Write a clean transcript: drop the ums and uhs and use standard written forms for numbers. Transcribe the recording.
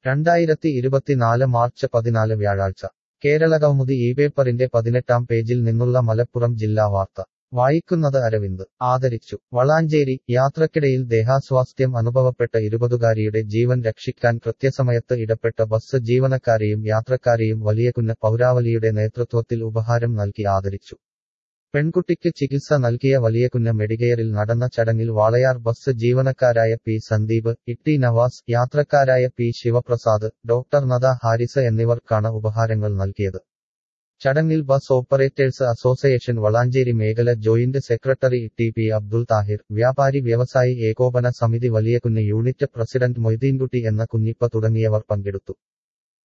2024 March 14 വ്യാഴാഴ്ച കേരളകൗമുദി ഈ പേപ്പറിന്റെ 18-ാം പേജിൽ നിന്നുള്ള മലപ്പുറം ജില്ലാ വാർത്ത വായിക്കുന്നത് അരവിന്ദ് ആദരിച്ചു വളാഞ്ചേരി യാത്രക്കിടയിൽ ദേഹാസ്വാസ്ഥ്യം അനുഭവപ്പെട്ട 20-കാരിയുടെ ജീവൻ രക്ഷിക്കാൻ കൃത്യസമയത്ത് ഇടപെട്ട ബസ് ജീവനക്കാരെയും യാത്രക്കാരെയും വലിയകുന്ന് പൗരാവലിയുടെ നേതൃത്വത്തിൽ ഉപഹാരം നൽകി ആദരിച്ചു പെൺകുട്ടിക്ക് ചികിത്സ നൽകിയ വലിയകുന്ന് മെഡികെയറിൽ നടന്ന ചടങ്ങിൽ വാളയാർ ബസ് ജീവനക്കാരായ പി സന്ദീപ് ഇട്ടി നവാസ് യാത്രക്കാരായ പി ശിവപ്രസാദ് ഡോക്ടർ നദ ഹാരിസ് എന്നിവർക്കാണ് ഉപഹാരങ്ങൾ നൽകിയത് ചടങ്ങിൽ ബസ് ഓപ്പറേറ്റേഴ്സ് അസോസിയേഷൻ വളാഞ്ചേരി മേഖല joint secretary T P Abdul Thahir വ്യാപാരി വ്യവസായി ഏകോപന സമിതി വലിയകുന്ന് യൂണിറ്റ് പ്രസിഡന്റ് മൊയ്തീൻകുട്ടി എന്ന കുഞ്ഞിപ്പ തുടങ്ങിയവർ പങ്കെടുത്തു